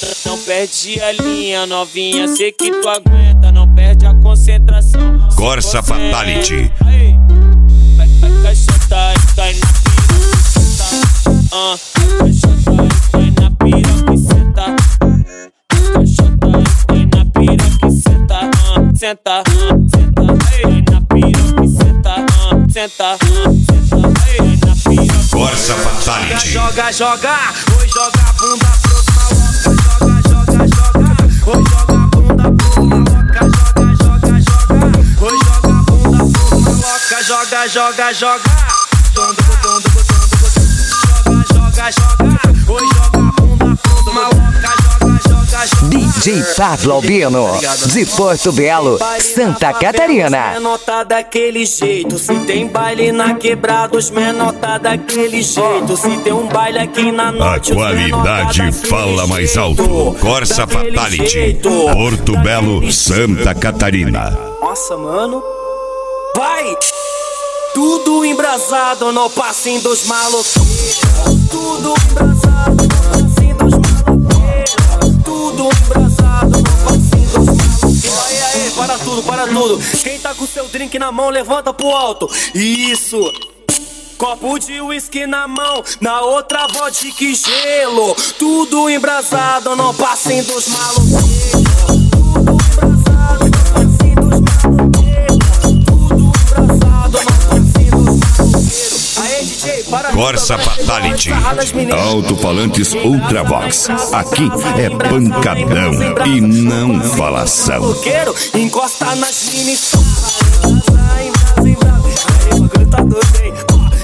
Não perde a linha, novinha, sei que tu aguenta, não perde a concentração. Corsa Fatality. Vai caixota e cai na piroca, vai na piroca e senta. Caixota e cai na piroca e senta, senta, senta. Vai na piroca e senta, senta, senta. Vai na piroca. Corsa Fatality. Joga, joga, oi, joga a bunda pro maloca, joga, joga, joga. Oi, joga a bunda pro maloca, joga, joga, joga. Oi, joga a bunda pro maloca, joga, joga, joga. Joga, joga, oi, joga a bunda pro maloca, joga, joga, joga. DJ Pablo Albino, de Porto Belo, Santa Catarina. Menor tá daquele jeito, se tem baile na quebrada, os menor tá daquele jeito. Se tem um baile aqui na noite, a qualidade fala mais alto. Corsa Fatality, Porto Belo, Santa Catarina. Nossa, mano. Vai! Tudo embrasado no passinho dos maloqueiros. Tudo embrasado no passinho dos maloqueiros. Tudo embrasado no passinho dos maloqueiros. Olha aí, para tudo, para tudo. Quem tá com seu drink na mão, levanta pro alto. Isso! Copo de uísque na mão, na outra vodka e gelo. Tudo embrasado no passinho dos maloqueiros. Tudo embrasado no passinho dos maloqueiros. Tudo embrasado no passinho dos maloqueiros. Aê, DJ, para. Corsa Fatality, alto-falantes Ultravox. Aqui é pancadão e não falação. Encosta nas mini aí, bagulho tá doido, hein?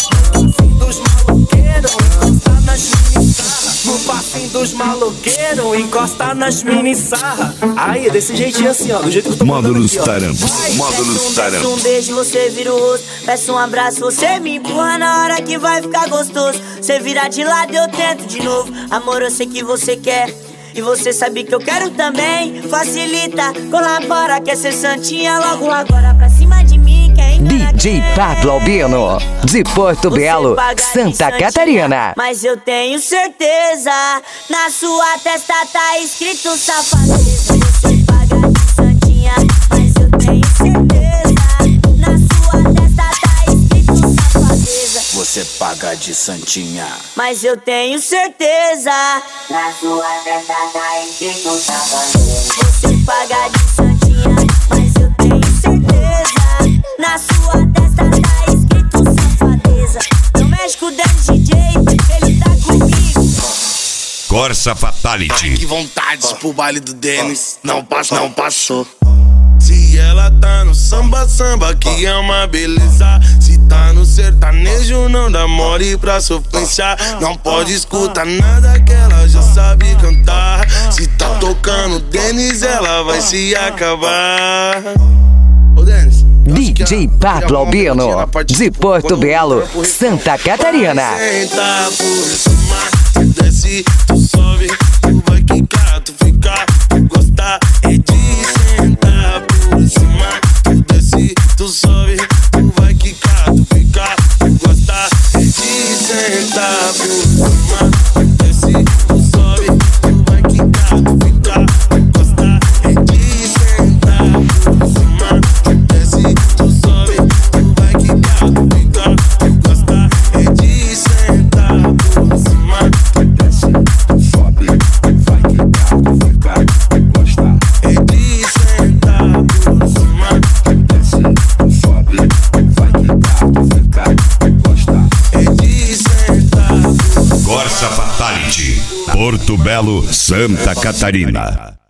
No passinho dos maloqueiros, encosta nas mini sarra. Aí, desse jeitinho assim, ó, do jeito que eu tô Módulos Tarampos, Módulos Tarampos. Um beijo, você vira o rosto. Peço um abraço, você me empurra na hora que vai ficar gostoso. Você vira de lado, eu tento de novo. Amor, eu sei que você quer e você sabe que eu quero também. Facilita, colabora, quer ser santinha logo agora pra cima de mim. DJ Pablo Albino, de Porto Belo, Santa Catarina. Mas eu tenho certeza, na sua testa tá escrito safadeza. Você paga de santinha, mas eu tenho certeza, na sua testa tá escrito safadeza. Você paga de santinha, mas eu tenho certeza, na sua testa tá escrito safadeza. Você paga de santinha, mas eu tenho certeza, na sua testa tá escrito safadeza. No México dance DJ, ele tá comigo. Corsa Fatality. Ai, que vontade pro baile do Denis. Não passou, não passou. Se ela tá no samba, samba que é uma beleza. Se tá no sertanejo, não dá mole pra sofrência. Não pode escutar nada que ela já sabe cantar. Se tá tocando Denis, ela vai se acabar. Ô Denis, DJ Pablo Albino, de Porto Belo, Santa Catarina. Senta por cima, tu desce, tu sobe, tu vai quicar, tu ficar, tu gostar é de sentar por cima, tu desce, tu sobe, tu vai quicar, tu ficar, tu gostar é de sentar por cima, tu desce, tu sobe, tu vai quicar, tu ficar, tu gostar é de sentar por cima, tu desce, tu sobe, tu vai quicar, tu ficar, tu gostar é de sentar por cima, tu desce, tu sobe, tu vai quicar, tu ficar, tu gostar é de sentar por cima, tu desce, tu sobe, tu vai quicar, tu ficar, tu gostar é de sentar. Corsa Fatality, Porto Belo, Santa Catarina.